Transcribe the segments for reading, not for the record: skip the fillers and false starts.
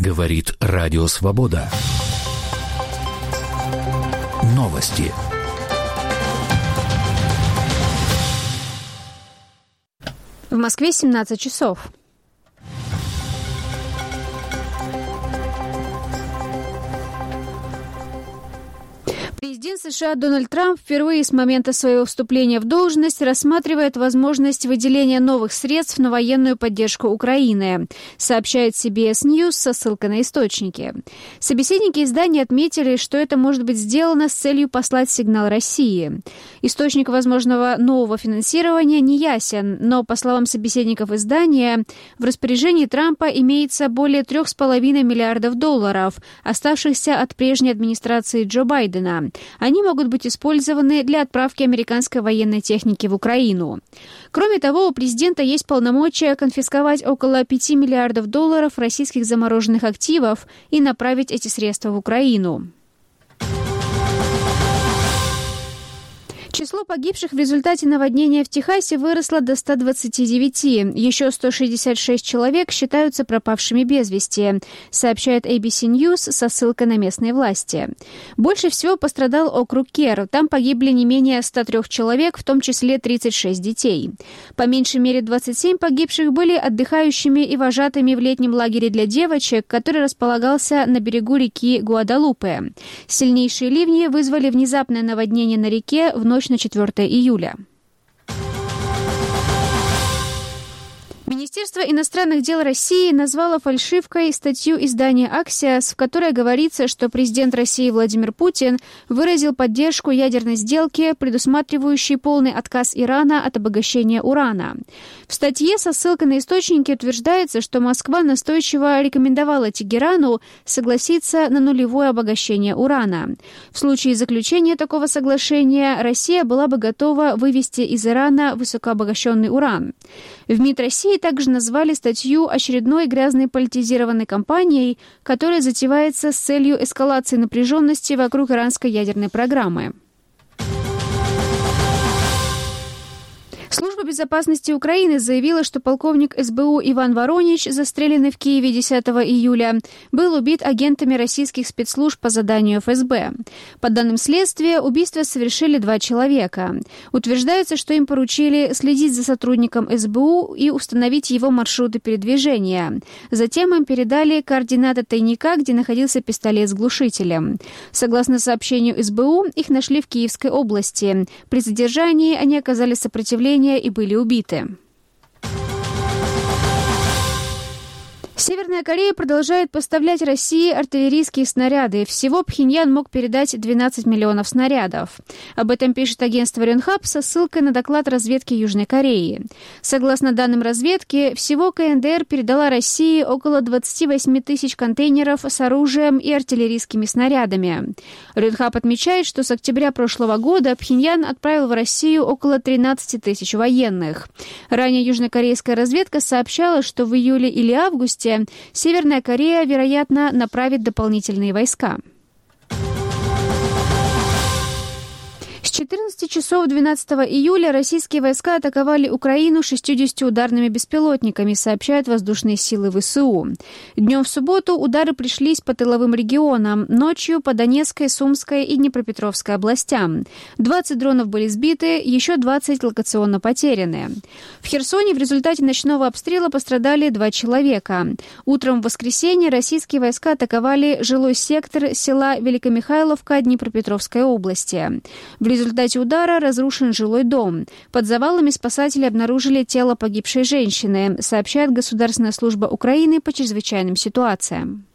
Говорит Радио Свобода. Новости. В Москве 17 часов. Президент США Дональд Трамп впервые с момента своего вступления в должность рассматривает возможность выделения новых средств на военную поддержку Украины, сообщает CBS News со ссылкой на источники. Собеседники издания отметили, что это может быть сделано с целью послать сигнал России. Источник возможного нового финансирования не ясен, но, по словам собеседников издания, в распоряжении Трампа имеется более $3,5 миллиардов, оставшихся от прежней администрации Джо Байдена. Они могут быть использованы для отправки американской военной техники в Украину. Кроме того, у президента есть полномочия конфисковать около $5 миллиардов российских замороженных активов и направить эти средства в Украину. Число погибших в результате наводнения в Техасе выросло до 129. Еще 166 человек считаются пропавшими без вести, сообщает ABC News со ссылкой на местные власти. Больше всего пострадал округ Керр. Там погибли не менее 103 человек, в том числе 36 детей. По меньшей мере 27 погибших были отдыхающими и вожатыми в летнем лагере для девочек, который располагался на берегу реки Гуадалупе. Сильнейшие ливни вызвали внезапное наводнение на реке в ночь на 4 июля. Министерство иностранных дел России назвало фальшивкой статью издания «Аксиос», в которой говорится, что президент России Владимир Путин выразил поддержку ядерной сделке, предусматривающей полный отказ Ирана от обогащения урана. В статье со ссылкой на источники утверждается, что Москва настойчиво рекомендовала Тегерану согласиться на нулевое обогащение урана. В случае заключения такого соглашения Россия была бы готова вывести из Ирана высокообогащенный уран. В МИД России также назвали статью очередной грязной политизированной кампанией, которая затевается с целью эскалации напряженности вокруг иранской ядерной программы. Служба безопасности Украины заявила, что полковник СБУ Иван Воронич, застреленный в Киеве 10 июля, был убит агентами российских спецслужб по заданию ФСБ. По данным следствия, убийство совершили 2 человека. Утверждается, что им поручили следить за сотрудником СБУ и установить его маршруты передвижения. Затем им передали координаты тайника, где находился пистолет с глушителем. Согласно сообщению СБУ, их нашли в Киевской области. При задержании они оказали сопротивление и были убиты. Северная Корея продолжает поставлять России артиллерийские снаряды. Всего Пхеньян мог передать 12 миллионов снарядов. Об этом пишет агентство Рёнхап со ссылкой на доклад разведки Южной Кореи. Согласно данным разведки, всего КНДР передала России около 28 тысяч контейнеров с оружием и артиллерийскими снарядами. Рёнхап отмечает, что с октября прошлого года Пхеньян отправил в Россию около 13 тысяч военных. Ранее южнокорейская разведка сообщала, что в июле или августе Северная Корея, вероятно, направит дополнительные войска. С 14 часов 12 июля российские войска атаковали Украину 60 ударными беспилотниками, сообщают воздушные силы ВСУ. Днем в субботу удары пришлись по тыловым регионам, ночью по Донецкой, Сумской и Днепропетровской областям. 20 дронов были сбиты, еще 20 локационно потеряны. В Херсоне в результате ночного обстрела пострадали 2 человека. Утром в воскресенье российские войска атаковали жилой сектор села Великомихайловка Днепропетровской области. В результате удара разрушен жилой дом. Под завалами спасатели обнаружили тело погибшей женщины, сообщает Государственная служба Украины по чрезвычайным ситуациям.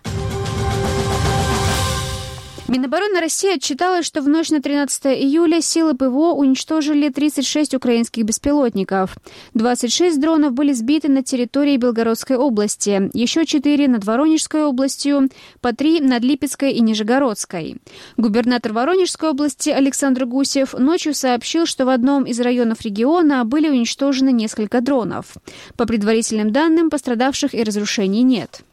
Минобороны России отчиталась, что в ночь на 13 июля силы ПВО уничтожили 36 украинских беспилотников. 26 дронов были сбиты на территории Белгородской области, еще 4 над Воронежской областью, по 3 над Липецкой и Нижегородской. Губернатор Воронежской области Александр Гусев ночью сообщил, что в одном из районов региона были уничтожены несколько дронов. По предварительным данным, пострадавших и разрушений нет.